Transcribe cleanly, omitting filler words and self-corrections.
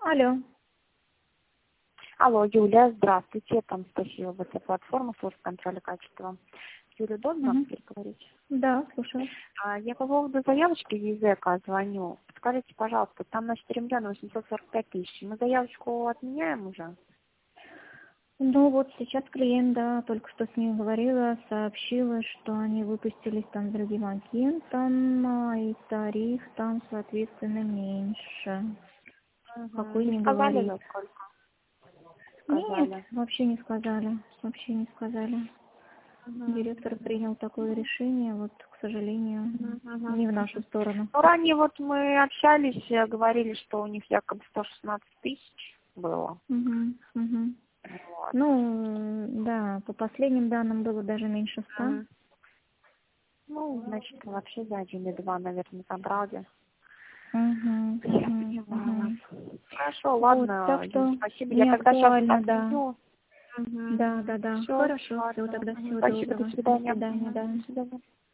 Алло. Алло, Юля, здравствуйте. Это Анастасия, ВТ-платформа, служба контроля качества. Юля, удобно переговорить? Да, слушаю. Я по поводу заявочки ЕЗЭКа звоню. Скажите, пожалуйста, там на 4 миллиона 845 тысяч. Мы заявочку отменяем уже? Ну вот сейчас клиент, да, только что с ним говорила, сообщила, что они выпустились там с другим агентом, и тариф там, соответственно, меньше. Какой Не не сказали, говорит. за сколько? Нет, Сказали. вообще не сказали. Вообще не сказали. Директор принял такое решение, вот, к сожалению, не в нашу сторону. Ну, ранее вот мы общались, говорили, что у них якобы 116 тысяч было. Вот. Ну, да, по последним данным было даже меньше 100. Ну, значит, вообще за 1,2, наверное, забрали. Мгм, Я мгм, поняла. мгм. Хорошо, Вот, ладно, так Юль, что спасибо. Я не тогда сейчас актуально, да. отменю. Да. Все, Хорошо, все, ладно. тогда всего Спасибо, до доброго. До свидания. свидания, да. До свидания.